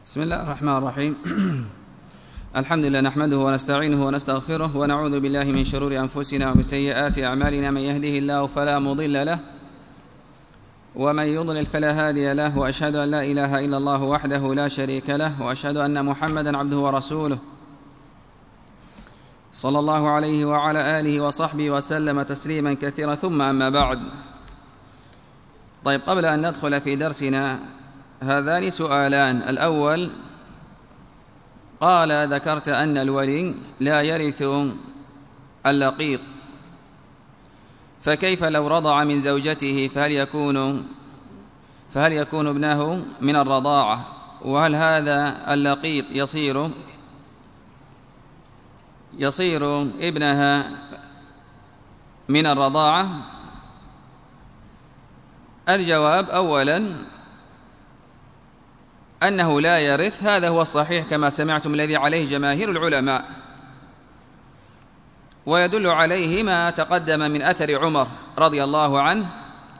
بسم الله الرحمن الرحيم. الحمد لله نحمده ونستعينه ونستغفره ونعوذ بالله من شرور أنفسنا ومن سيئات أعمالنا. من يهده الله فلا مضل له ومن يضلل فلا هادي له، وأشهد أن لا إله إلا الله وحده لا شريك له، وأشهد أن محمدا عبده ورسوله صلى الله عليه وعلى آله وصحبه وسلم تسليما كثيرا، ثم أما بعد. طيب، قبل أن ندخل في درسنا هذان سؤالان. الأول، قال ذكرت أن الولي لا يرث اللقيط، فكيف لو رضع من زوجته فهل يكون ابنه من الرضاعة؟ وهل هذا اللقيط يصير ابنها من الرضاعة؟ الجواب: أولا أنه لا يرث، هذا هو الصحيح كما سمعتم الذي عليه جماهير العلماء، ويدل عليه ما تقدم من أثر عمر رضي الله عنه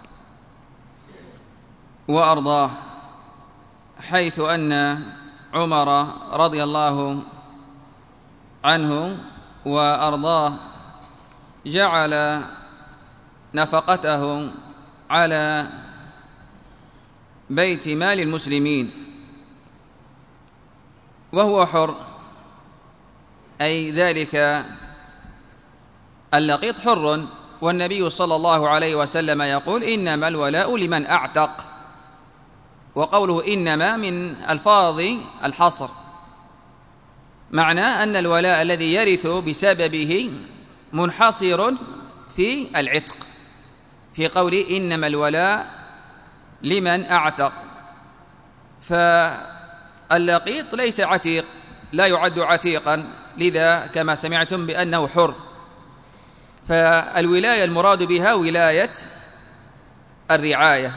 وأرضاه، حيث أن عمر رضي الله عنه وأرضاه جعل نفقته على بيت مال المسلمين وهو حر، أي ذلك اللقيط حر، والنبي صلى الله عليه وسلم يقول: إنما الولاء لمن أعتق، وقوله إنما من ألفاظ الحصر، معناه أن الولاء الذي يرث بسببه منحصر في العتق، في قوله إنما الولاء لمن أعتق. فاللقيط ليس عتيق، لا يعد عتيقا، لذا كما سمعتم بأنه حر. فالولاية المراد بها ولاية الرعاية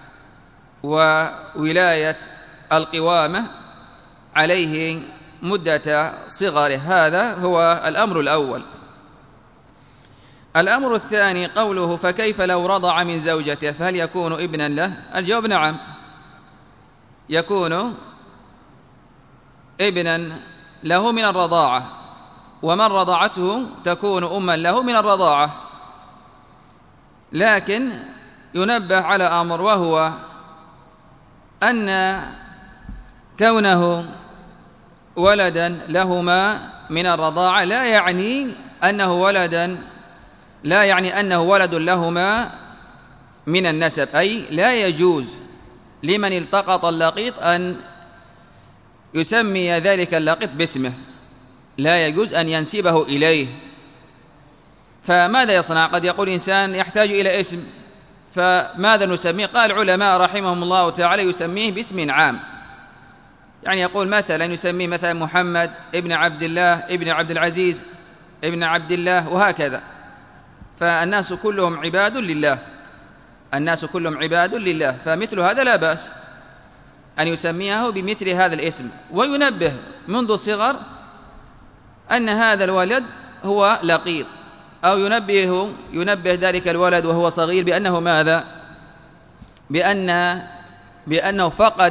وولاية القوامة عليه مدة صغره، هذا هو الأمر الأول. الأمر الثاني قوله: فكيف لو رضع من زوجته فهل يكون ابنا له؟ الجواب: نعم، يكون ابنا له من الرضاعة، ومن رضعته تكون أما له من الرضاعة. لكن ينبه على أمر، وهو أن كونه ولدا لهما من الرضاعة لا يعني أنه ولد لهما من النسب، أي لا يجوز لمن التقط اللقيط أن يسمي ذلك اللقيط باسمه، لا يجوز أن ينسبه إليه. فماذا يصنع؟ قد يقول إنسان يحتاج إلى اسم، فماذا نسميه؟ قال العلماء رحمهم الله تعالى: يسميه باسم عام، يعني يقول مثلا يسميه مثلا محمد ابن عبد الله ابن عبد العزيز ابن عبد الله، وهكذا. فالناس كلهم عباد لله، فمثل هذا لا بأس أن يسميه بمثل هذا الاسم، وينبه منذ الصغر أن هذا الولد هو لقيط، أو ينبه ذلك الولد وهو صغير بأنه ماذا؟ بأنه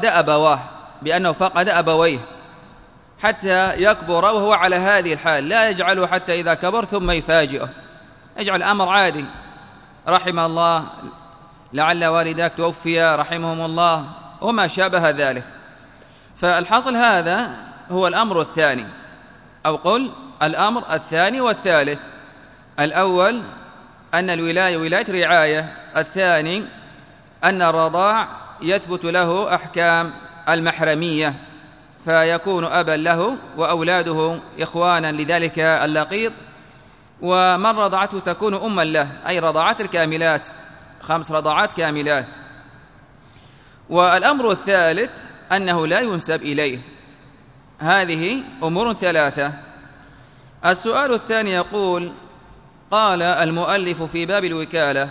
فقد أبويه حتى يكبر وهو على هذه الحال، لا يجعله حتى إذا كبر ثم يفاجئه، يجعل الأمر عادي. رحم الله، لعل والداك توفيا رحمهم الله، وما شابه ذلك. فالحاصل هذا هو الأمر الثاني، أو قل الأمر الثاني والثالث. الأول أن الولاية ولاية رعاية، الثاني أن الرضاع يثبت له أحكام المحرمية، فيكون أبا له وأولاده إخوانا لذلك اللقيط، ومن رضعته تكون أما له، أي رضعات الكاملات، 5 رضعات كاملات. والأمر الثالث أنه لا ينسب إليه. هذه أمور 3. السؤال الثاني يقول: قال المؤلف في باب الوكالة: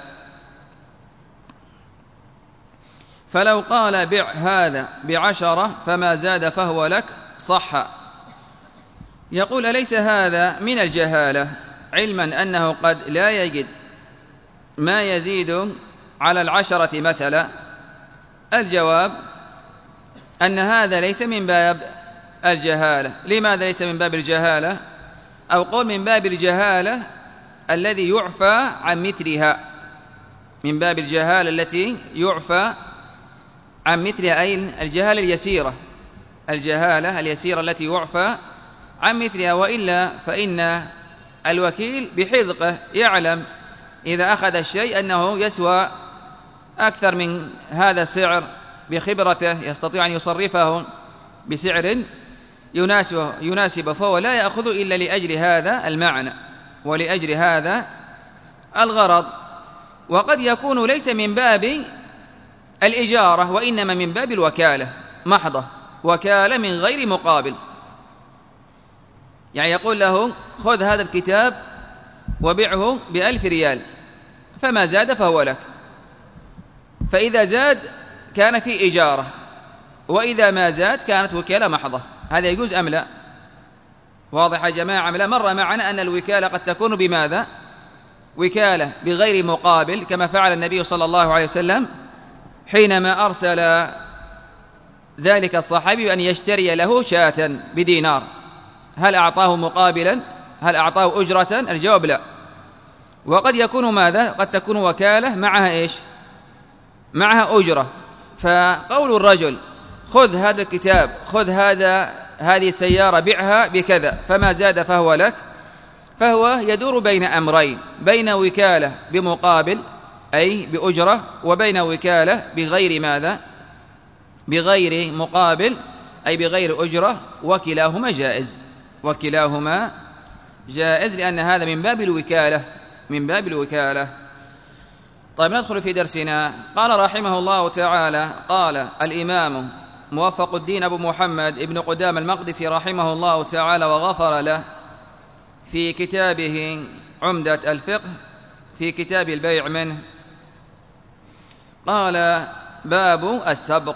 فلو قال بع هذا ب10 فما زاد فهو لك، صح. يقول: أليس هذا من الجهالة، علما أنه قد لا يجد ما يزيد على 10 مثلا؟ الجواب: أن هذا ليس من باب الجهالة. لماذا ليس من باب الجهالة؟ أو قول من باب الجهالة الذي يعفى عن مثلها، من باب الجهالة التي يعفى عن مثلها، أي الجهالة اليسيرة، الجهالة اليسيرة التي يعفى عن مثلها. وإلا فإن الوكيل بحذقه يعلم إذا أخذ الشيء أنه يسوى أكثر من هذا السعر، بخبرته يستطيع أن يصرفه بسعر يناسبه، فهو لا يأخذ إلا لأجل هذا المعنى ولأجل هذا الغرض. وقد يكون ليس من باب الإجارة، وإنما من باب الوكالة محضة، وكالة من غير مقابل. يعني يقول له خذ هذا الكتاب وبيعه ب1000 ريال، فما زاد فهو لك. فإذا زاد كان في إجارة، وإذا ما زاد كانت وكالة محضة. هذا يجوز أم لا؟ واضح يا جماعة؟ لا، مر معنا أن الوكالة قد تكون بماذا؟ وكالة بغير مقابل، كما فعل النبي صلى الله عليه وسلم حينما أرسل ذلك الصحابي بأن يشتري له شاة بدينار. هل أعطاه مقابلا؟ هل أعطاه أجرة؟ الجواب لا. وقد يكون ماذا؟ قد تكون وكالة معها إيش؟ معها أجرة. فقول الرجل خذ هذا الكتاب، خذ هذه السيارة، بيعها بكذا، فما زاد فهو لك، فهو يدور بين أمرين: بين وكالة بمقابل أي بأجرة، وبين وكالة بغير ماذا؟ بغير مقابل أي بغير أجرة، وكلاهما جائز، وكلاهما جائز، لأن هذا من باب الوكالة، من باب الوكالة. طيب ندخل في درسنا. قال رحمه الله تعالى: قال الإمام موفق الدين أبو محمد ابن قدامة المقدسي رحمه الله تعالى وغفر له في كتابه عمدة الفقه في كتاب البيع منه، قال: باب السبق.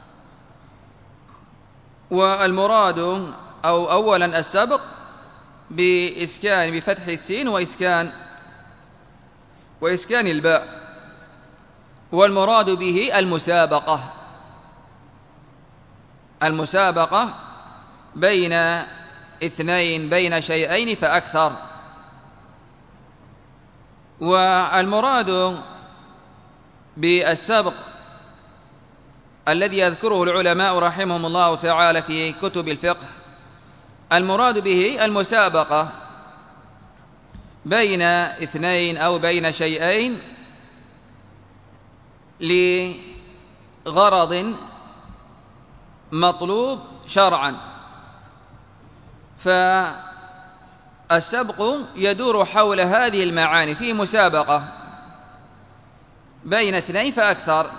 والمراد أو أولا السبق بفتح السين وإسكان الباء، والمراد به المسابقة بين اثنين، بين شيئين فأكثر. والمراد بالسبق الذي يذكره العلماء رحمهم الله تعالى في كتب الفقه، المراد به المسابقة بين اثنين أو بين شيئين لغرض مطلوب شرعا. فالسبق يدور حول هذه المعاني، في مسابقة بين اثنين فأكثر،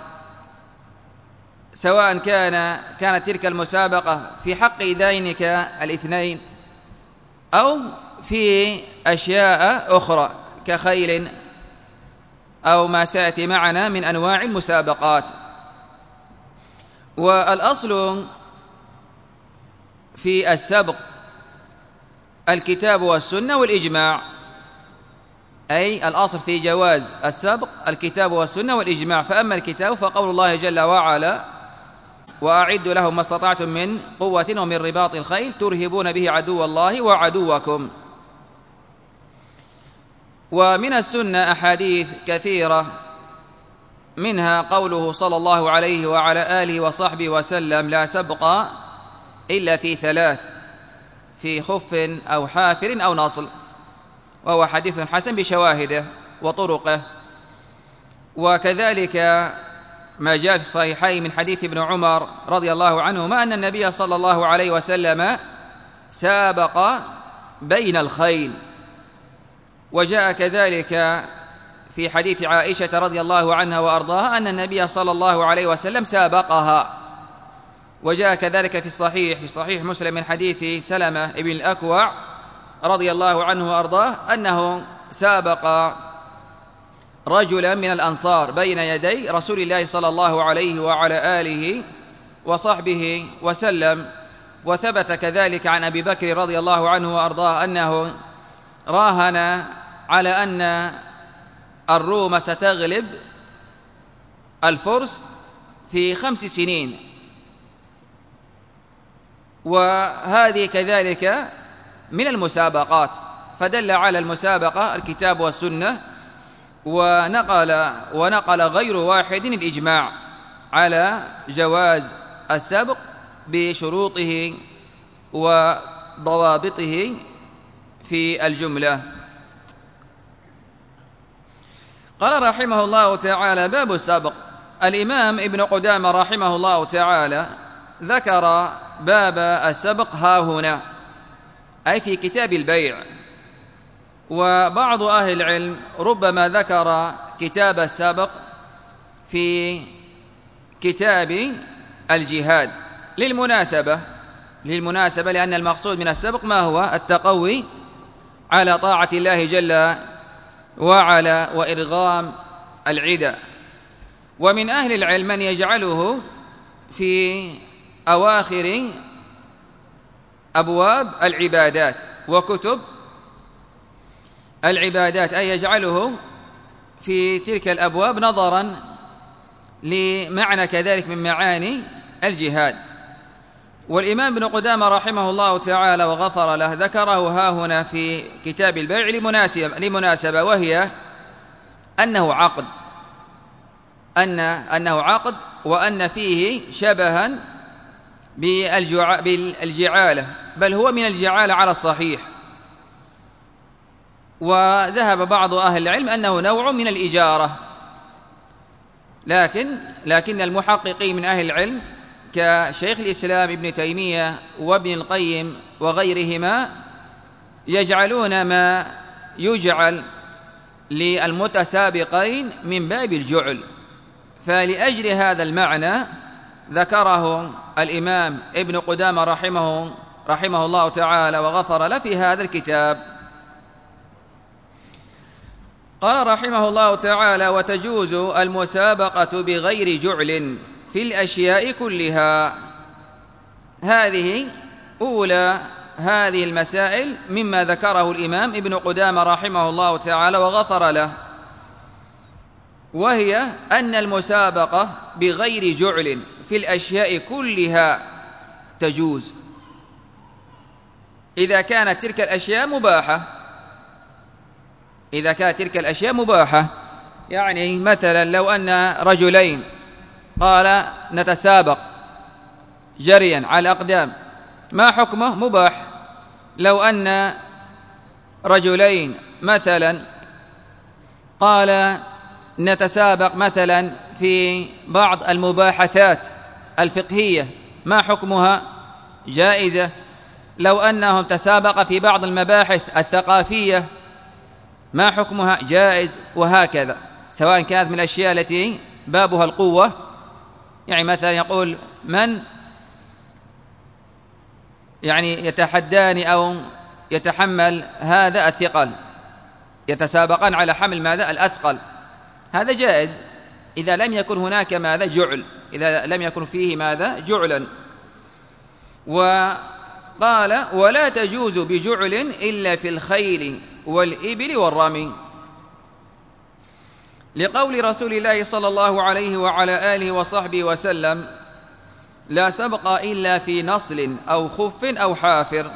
سواء كانت تلك المسابقة في حق دينك الاثنين أو في أشياء أخرى كخيل أو ما سيأتي معنا من أنواع المسابقات. والأصل في السبق الكتاب والسنة والإجماع، أي الأصل في جواز السبق الكتاب والسنة والإجماع. فأما الكتاب فقول الله جل وعلا: وأعدوا لهم ما استطعتم من قوة ومن رباط الخيل ترهبون به عدو الله وعدوكم. ومن السنة أحاديث كثيرة، منها قوله صلى الله عليه وعلى آله وصحبه وسلم: لا سبق إلا في ثلاث: في خف أو حافر أو نصل، وهو حديث حسن بشواهده وطرقه. وكذلك ما جاء في الصحيحين من حديث ابن عمر رضي الله عنهما أن النبي صلى الله عليه وسلم سابق بين الخيل. وجاء كذلك في حديث عائشة رضي الله عنها وأرضاها أن النبي صلى الله عليه وسلم سابقها. وجاء كذلك في صحيح مسلم من حديث سلمة ابن الأكوع رضي الله عنه وأرضاه أنه سابق رجلا من الأنصار بين يدي رسول الله صلى الله عليه وعلى آله وصحبه وسلم. وثبت كذلك عن أبي بكر رضي الله عنه وأرضاه أنه راهن على أن الروم ستغلب الفرس في 5 سنين، وهذه كذلك من المسابقات، فدل على المسابقة الكتاب والسنة، ونقل غير واحد الإجماع على جواز السبق بشروطه وضوابطه في الجملة. قال رحمه الله تعالى: باب السبق. الإمام ابن قدامة رحمه الله تعالى ذكر باب السبق ها هنا، أي في كتاب البيع. وبعض أهل العلم ربما ذكر كتاب السبق في كتاب الجهاد للمناسبة، لأن المقصود من السبق ما هو؟ التقوي على طاعة الله جل وعلا وإرغام العدى. ومن أهل العلم من يجعله في أواخر أبواب العبادات وكتب العبادات، أي يجعله في تلك الأبواب نظرا لمعنى كذلك من معاني الجهاد. والإمام ابن قدامة رحمه الله تعالى وغفر له ذكره ها هنا في كتاب البيع لمناسبة، وهي أنه عقد، وأن فيه شبها بالجعالة، بل هو من الجعالة على الصحيح. وذهب بعض أهل العلم أنه نوع من الإجارة، لكن المحققين من أهل العلم كشيخ الإسلام ابن تيمية وابن القيم وغيرهما يجعلون ما يجعل للمتسابقين من باب الجعل، فلأجل هذا المعنى ذكره الإمام ابن قدامة رحمه الله تعالى وغفر له في هذا الكتاب. قال رحمه الله تعالى: وتجوز المسابقة بغير جعل في الأشياء كلها. هذه أولى هذه المسائل مما ذكره الإمام ابن قدامة رحمه الله تعالى وغفر له، وهي أن المسابقة بغير جعل في الأشياء كلها تجوز إذا كانت تلك الأشياء مباحة. يعني مثلا لو أن رجلين قال نتسابق جريا على الأقدام، ما حكمه؟ مباح. لو أن رجلين مثلا قال نتسابق مثلا في بعض المباحثات الفقهية، ما حكمها؟ جائزة. لو أنهم تسابق في بعض المباحث الثقافية، ما حكمها؟ جائز. وهكذا، سواء كانت من الأشياء التي بابها القوة، يعني مثلا يقول من يعني يتحداني أو يتحمل هذا الثقل، يتسابقان على حمل ماذا؟ الأثقل، هذا جائز إذا لم يكن هناك ماذا؟ جعل، إذا لم يكن فيه ماذا؟ جعلا. وقال: ولا تجوز بجعل إلا في الخيل والإبل والرمي، لقول رسول الله صلى الله عليه وعلى آله وصحبه وسلم: لا سبق إلا في نصل أو خف أو حافر.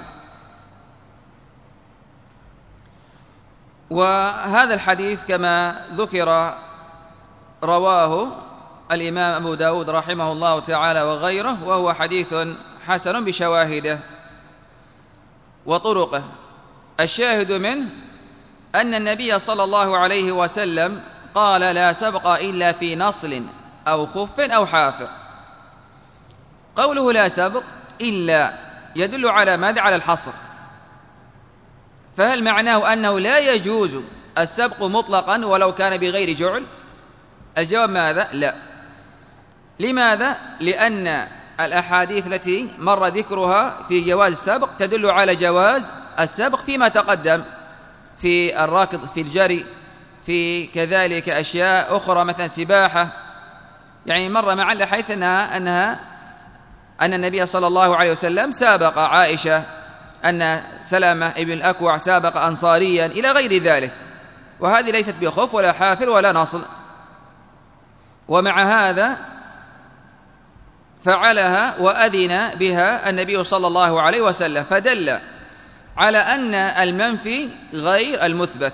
وهذا الحديث كما ذكر رواه الإمام أبو داود رحمه الله تعالى وغيره، وهو حديث حسن بشواهده وطرقه. الشاهد منه أن النبي صلى الله عليه وسلم قال: لا سبق إلا في نصل أو خف أو حافر. قوله لا سبق إلا يدل على ماذا؟ على الحصر. فهل معناه أنه لا يجوز السبق مطلقا ولو كان بغير جعل؟ الجواب ماذا؟ لا. لماذا؟ لأن الأحاديث التي مر ذكرها في جواز السبق تدل على جواز السبق فيما تقدم، في الراكض، في الجري، في كذلك أشياء أخرى مثلا سباحة. يعني مر معنا حيث أن النبي صلى الله عليه وسلم سابق عائشة، أن سلمة ابن الأكوع سابق أنصاريا إلى غير ذلك، وهذه ليست بخف ولا حافر ولا نصل. ومع هذا فعلها وأذن بها النبي صلى الله عليه وسلم، فدل على أن المنفي غير المثبت،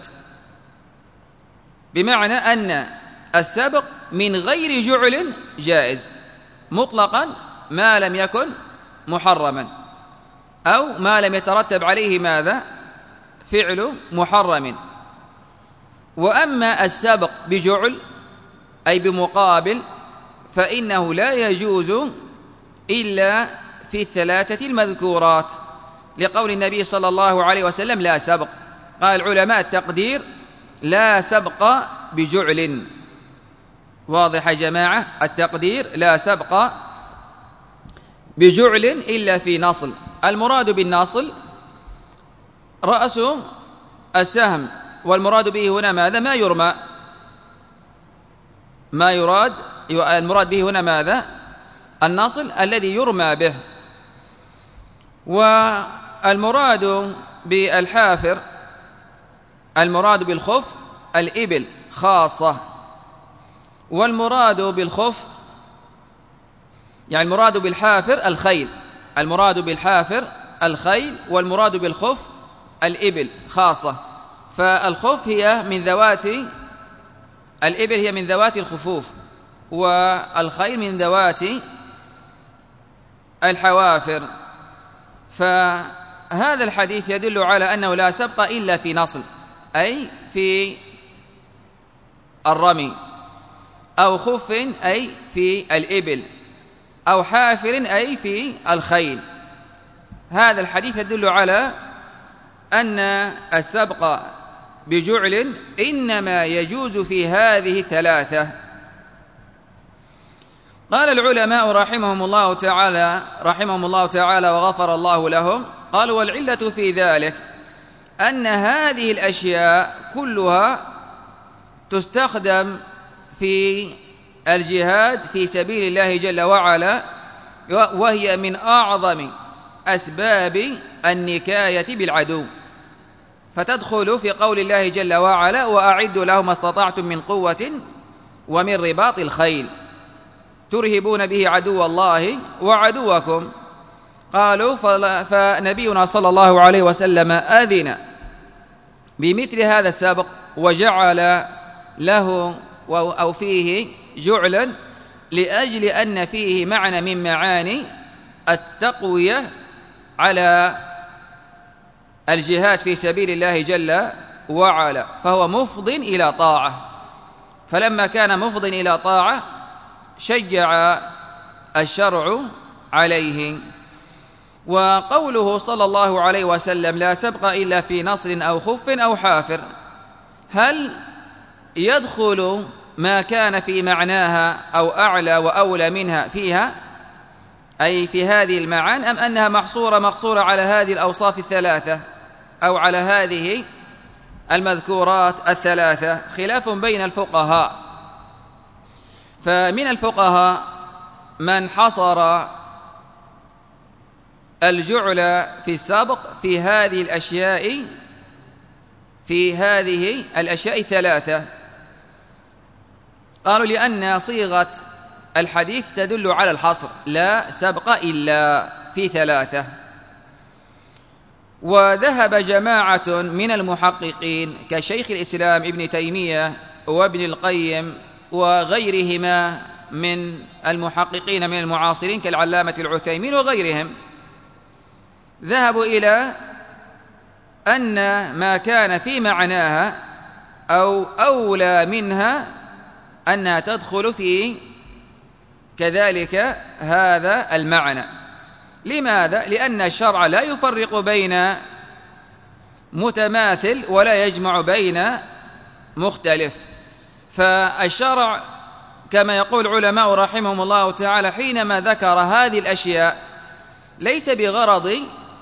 بمعنى أن السبق من غير جعل جائز مطلقا ما لم يكن محرما، أو ما لم يترتب عليه ماذا؟ فعل محرم. وأما السبق بجعل أي بمقابل فإنه لا يجوز إلا في الثلاثة المذكورات، لقول النبي صلى الله عليه وسلم لا سبق. قال العلماء التقدير لا سبق بجعل. واضح يا جماعة؟ التقدير لا سبق بجعل إلا في نصل. المراد بالنصل رأس السهم، والمراد به هنا ماذا؟ ما يرمى. المراد به هنا ماذا؟ النصل الذي يرمى به. والمراد بالحافر، المراد بالخف الإبل خاصة، والمراد بالخف يعني المراد بالحافر الخيل، المراد بالحافر الخيل، والمراد بالخف الإبل خاصة. فالخف هي من ذوات الإبل، هي من ذوات الخفوف، والخيل من ذوات الحوافر. فهذا الحديث يدل على أنه لا سبق إلا في نصل، أي في الرمي، أو خف أي في الإبل، أو حافر أي في الخيل. هذا الحديث يدل على أن السبق بجعل إنما يجوز في هذه الثلاثة. قال العلماء رحمهم الله تعالى وغفر الله لهم، قالوا والعلة في ذلك أن هذه الأشياء كلها تستخدم في الجهاد في سبيل الله جل وعلا، وهي من أعظم أسباب النكاية بالعدو، فتدخل في قول الله جل وعلا وأعدوا لهم ما استطعتم من قوة ومن رباط الخيل ترهبون به عدو الله وعدوكم. قالوا فنبينا صلى الله عليه وسلم أذن بمثل هذا السابق وجعل له أو فيه جعلا لأجل أن فيه معنى من معاني التقوية على الجهاد في سبيل الله جل وعلا، فهو مفض إلى طاعة. فلما كان مفض إلى طاعة شجع الشرع عليه. وقوله صلى الله عليه وسلم لا سبق إلا في نصر أو خف أو حافر، هل يدخل ما كان في معناها أو أعلى وأولى منها فيها، أي في هذه المعاني، أم أنها مقصورة على هذه الأوصاف الثلاثة أو على هذه المذكورات الثلاثة؟ خلاف بين الفقهاء. فمن الفقهاء من حصر الجعل في السابق في هذه الأشياء الثلاثة. قالوا لأن صيغة الحديث تدل على الحصر، لا سبق إلا في ثلاثة. وذهب جماعة من المحققين كشيخ الإسلام ابن تيمية وابن القيم وغيرهما من المحققين من المعاصرين كالعلامة العثيمين وغيرهم، ذهبوا إلى أن ما كان في معناها أو أولى منها أنها تدخل في كذلك هذا المعنى. لماذا؟ لأن الشرع لا يفرق بين متماثل ولا يجمع بين مختلف. فالشرع كما يقول علماء رحمهم الله تعالى حينما ذكر هذه الأشياء ليس بغرض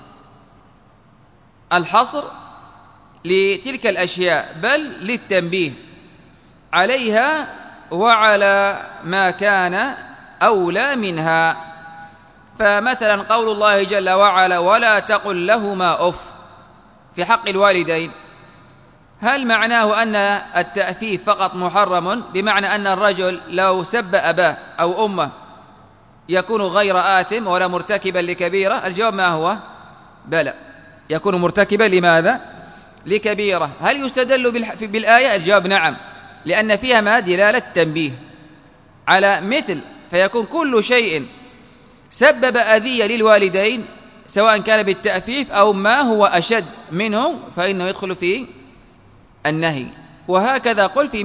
الحصر لتلك الأشياء، بل للتنبيه عليها وعلى ما كان أولى منها. فمثلا قول الله جل وعلا ولا تقل لهما أف في حق الوالدين، هل معناه أن التأفيف فقط محرم، بمعنى أن الرجل لو سب أباه أو أمه يكون غير آثم ولا مرتكبا لكبيرة؟ الجواب ما هو؟ بلى، يكون مرتكبا لماذا؟ لكبيرة. هل يستدل بالآية؟ الجواب نعم، لأن فيها ما دلالة تنبيه على مثل، فيكون كل شيء سبب أذية للوالدين سواء كان بالتأفيف أو ما هو أشد منه فإنه يدخل في النهي. وهكذا قل في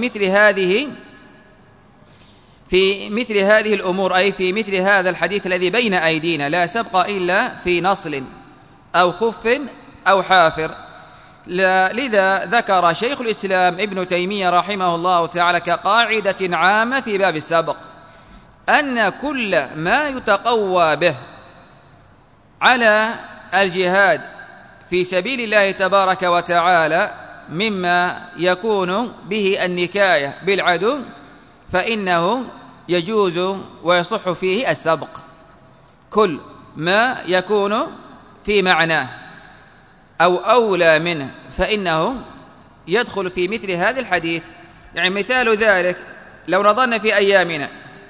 مثل هذه الأمور، أي في مثل هذا الحديث الذي بين أيدينا: لا سبق إلا في نصل أو خف أو حافر. لذا ذكر شيخ الإسلام ابن تيمية رحمه الله تعالى كقاعدة عامة في باب السبق أن كل ما يتقوى به على الجهاد في سبيل الله تبارك وتعالى مما يكون به النكاية بالعدو فإنه يجوز ويصح فيه السبق. كل ما يكون في معناه أو أولى منه فإنه يدخل في مثل هذا الحديث. يعني مثال ذلك لو نظرنا في أيامنا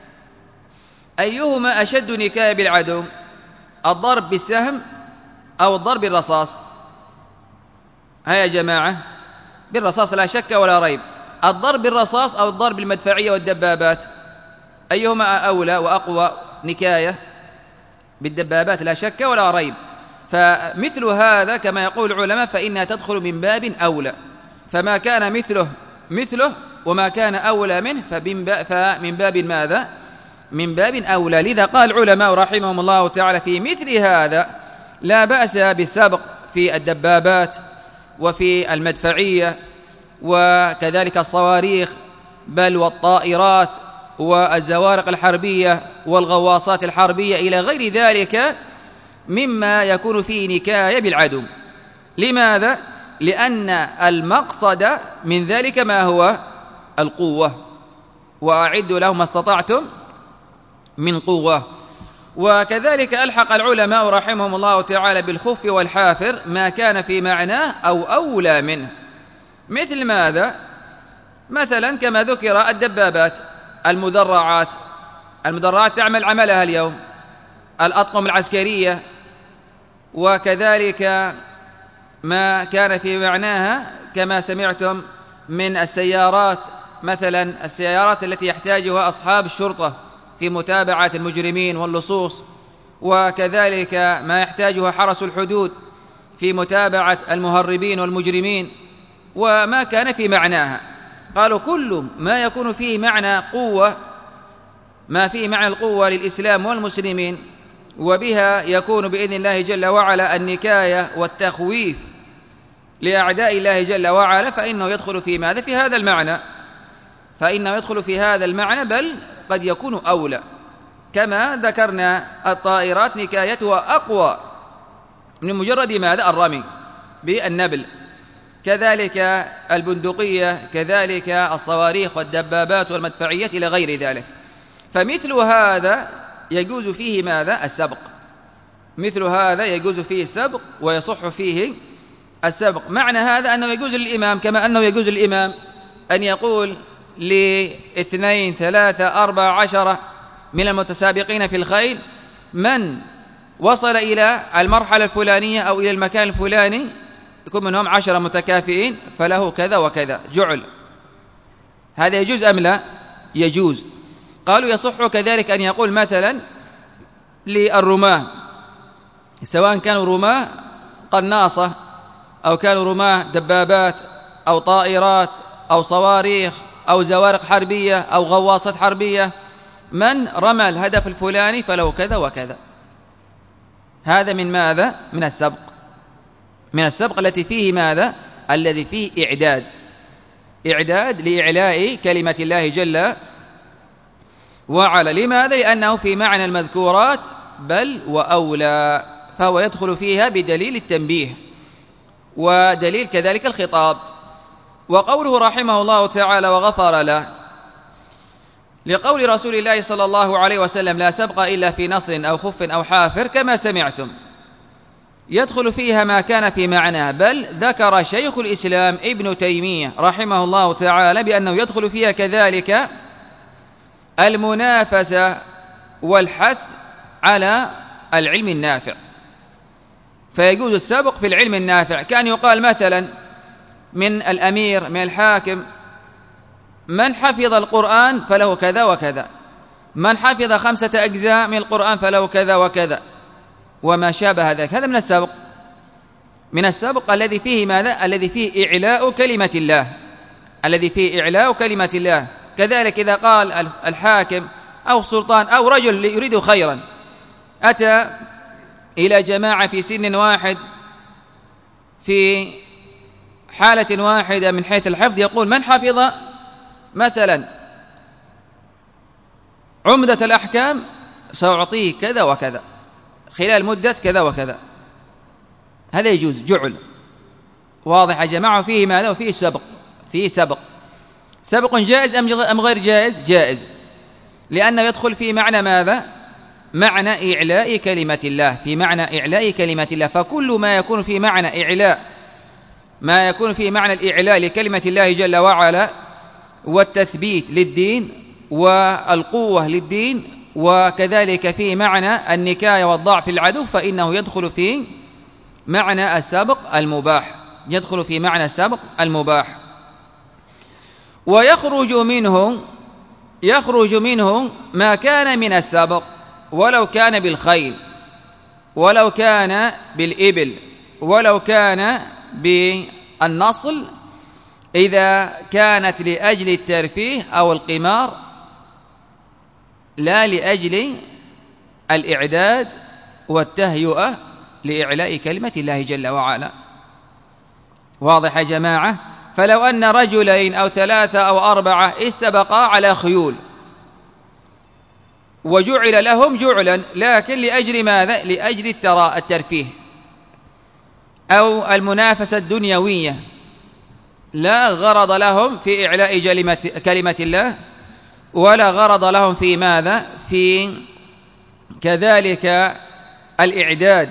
أيهما أشد نكاية بالعدو، الضرب بالسهم أو الضرب بالرصاص؟ ها يا جماعة، بالرصاص لا شك ولا ريب. الضرب بالرصاص أو الضرب بالمدفعية والدبابات، أيهما أولى وأقوى نكاية؟ بالدبابات لا شك ولا ريب. فمثل هذا كما يقول العلماء فإنها تدخل من باب أولى، فما كان مثله وما كان أولى منه فمن باب ماذا؟ من باب أولى. لذا قال العلماء رحمهم الله تعالى في مثل هذا لا بأس بالسبق في الدبابات وفي المدفعية وكذلك الصواريخ بل والطائرات والزوارق الحربية والغواصات الحربية إلى غير ذلك مما يكون فيه نكاية بالعدو. لماذا؟ لأن المقصد من ذلك ما هو؟ القوة، وأعدوا لهم ما استطعتم من قوة. وكذلك ألحق العلماء رحمهم الله تعالى بالخف والحافر ما كان في معناه أو أولى منه. مثل ماذا؟ مثلا كما ذكر الدبابات، المدرعات تعمل عملها اليوم، الأطقم العسكرية، وكذلك ما كان في معناها كما سمعتم من السيارات، مثلا السيارات التي يحتاجها أصحاب الشرطة في متابعة المجرمين واللصوص، وكذلك ما يحتاجها حرس الحدود في متابعة المهربين والمجرمين، وما كان في معناها. قالوا كل ما يكون فيه معنى قوة، ما فيه معنى القوة للإسلام والمسلمين، وبها يكون بإذن الله جل وعلا النكاية والتخويف لأعداء الله جل وعلا، فإنه يدخل في ماذا؟ في هذا المعنى، فإنه يدخل في هذا المعنى، بل قد يكون أولى. كما ذكرنا الطائرات نكايتها أقوى من مجرد ماذا؟ الرمي بالنبل، كذلك البندقية، كذلك الصواريخ والدبابات والمدفعيات إلى غير ذلك. فمثل هذا يجوز فيه ماذا؟ السبق. مثل هذا يجوز فيه السبق ويصح فيه السبق. معنى هذا أنه يجوز للإمام، كما أنه يجوز للإمام أن يقول ل2 3 4 10 من المتسابقين في الخيل: من وصل إلى المرحلة الفلانية أو إلى المكان الفلاني يكون منهم 10 متكافئين فله كذا وكذا جعل. هذا يجوز أم لا؟ يجوز. قالوا يصح كذلك أن يقول مثلا للرماة، سواء كانوا رماة قناصة أو كانوا رماة دبابات أو طائرات أو صواريخ أو زوارق حربية أو غواصات حربية: من رمى الهدف الفلاني فله كذا وكذا. هذا من ماذا؟ من السبق، من السبق التي فيه ماذا؟ الذي فيه إعداد لإعلاء كلمة الله جل وعلا. لماذا؟ لأنه في معنى المذكورات بل وأولى، فهو يدخل فيها بدليل التنبيه ودليل كذلك الخطاب. وقوله رحمه الله تعالى وغفر له، لقول رسول الله صلى الله عليه وسلم: لا سبق إلا في نصر أو خف أو حافر، كما سمعتم، يدخل فيها ما كان في معناه. بل ذكر شيخ الإسلام ابن تيمية رحمه الله تعالى بأنه يدخل فيها كذلك المنافسة والحث على العلم النافع، فيجوز السبق في العلم النافع. كان يقال مثلا من الأمير من الحاكم: من حفظ القرآن فله كذا وكذا، من حفظ 5 أجزاء من القرآن فله كذا وكذا، وما شابه ذلك. هذا من السبق، من السبق الذي فيه ماذا؟ الذي فيه إعلاء كلمة الله، الذي فيه إعلاء كلمة الله. كذلك إذا قال الحاكم أو السلطان أو رجل يريد خيرا أتى إلى جماعة في سن واحد في حالة واحدة من حيث الحفظ، يقول: من حفظ مثلا عمدة الأحكام سأعطيه كذا وكذا خلال مدة كذا وكذا. هذا يجوز، جعل. واضح يا جماعة؟ فيه ماذا؟ وفيه سبق، فيه سبق. سبق جائز أم غير جائز؟ جائز، لأنه يدخل في معنى ماذا؟ معنى إعلاء كلمة الله، في معنى إعلاء كلمة الله. فكل ما يكون في معنى إعلاء، ما يكون في معنى الإعلاء لكلمة الله جل وعلا والتثبيت للدين والقوة للدين، وكذلك في معنى النكاية والضعف للعدو، فإنه يدخل في معنى السبق المباح، يدخل في معنى السبق المباح. يخرج منه ما كان من السبق، ولو كان بالخيل، ولو كان بالإبل، ولو كان بالنصل، إذا كانت لأجل الترفيه أو القمار، لا لأجل الإعداد والتهيئة لإعلاء كلمة الله جل وعلا. واضح يا جماعة؟ فلو أن رجلين أو 3 أو 4 استبقا على خيول وجعل لهم جعلا، لكن لأجل ماذا؟ لأجل الترفيه أو المنافسة الدنيوية، لا غرض لهم في إعلاء كلمة الله، ولا غرض لهم في ماذا؟ في كذلك الإعداد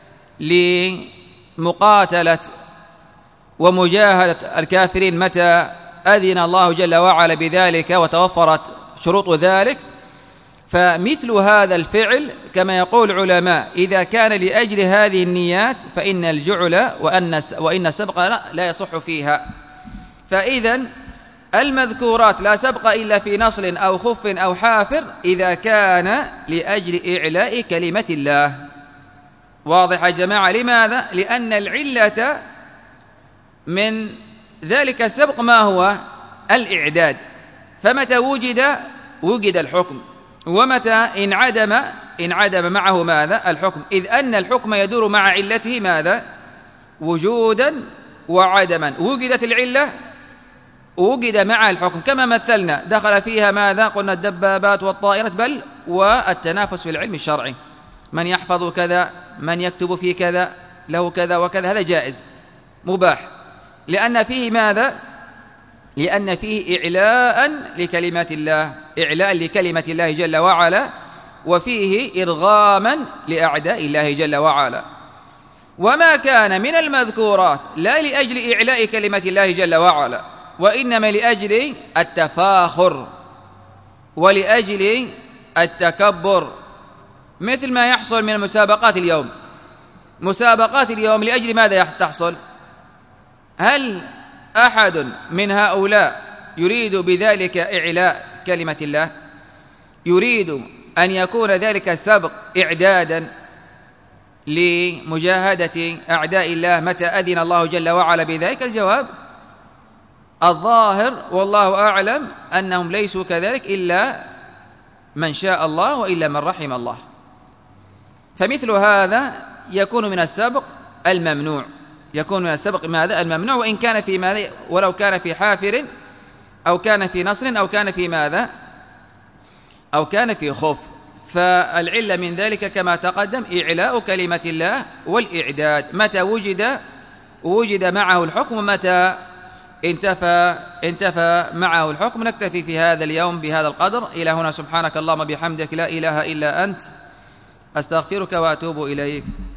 لمقاتلة ومجاهدة الكافرين متى أذن الله جل وعلا بذلك وتوفرت شروط ذلك. فمثل هذا الفعل كما يقول العلماء إذا كان لأجل هذه النيات فإن الجعل وإن السبق لا يصح فيها. فإذا المذكورات لا سبق إلا في نصل أو خف أو حافر إذا كان لأجل إعلاء كلمة الله. واضح يا جماعة؟ لماذا؟ لأن العلة من ذلك السبق ما هو؟ الإعداد. فمتى وجد الحكم، ومتى انعدم معه ماذا؟ الحكم، إذ أن الحكم يدور مع علته ماذا؟ وجودا وعدما. وجدت العلة وجد مع الحكم، كما مثلنا دخل فيها ماذا؟ قلنا الدبابات والطائرات، بل والتنافس في العلم الشرعي، من يحفظ كذا، من يكتب في كذا، له كذا وكذا، هذا جائز مباح، لأن فيه ماذا؟ لأن فيه إعلاء لكلمات الله، إعلاء لكلمة الله جل وعلا، وفيه إرغاما لأعداء الله جل وعلا. وما كان من المذكورات لا لأجل إعلاء كلمة الله جل وعلا، وإنما لأجل التفاخر ولأجل التكبر، مثل ما يحصل من المسابقات اليوم. مسابقات اليوم لأجل ماذا تحصل؟ هل أحد من هؤلاء يريد بذلك إعلاء كلمة الله؟ يريد أن يكون ذلك السبق إعدادا لمجاهدة أعداء الله متى أذن الله جل وعلا بذلك؟ الجواب الظاهر والله أعلم أنهم ليسوا كذلك إلا من شاء الله وإلا من رحم الله. فمثل هذا يكون من السبق الممنوع، يكون من السبق ماذا؟ الممنوع، وإن كان في ماذا؟ ولو كان في حافر أو كان في نصر أو كان في ماذا؟ أو كان في خوف. فالعلة من ذلك كما تقدم إعلاء كلمة الله والإعداد، متى وجد معه الحكم، ومتى انتفى معه الحكم. نكتفي في هذا اليوم بهذا القدر. إلى هنا، سبحانك اللهم بحمدك، لا إله إلا أنت، أستغفرك وأتوب إليك.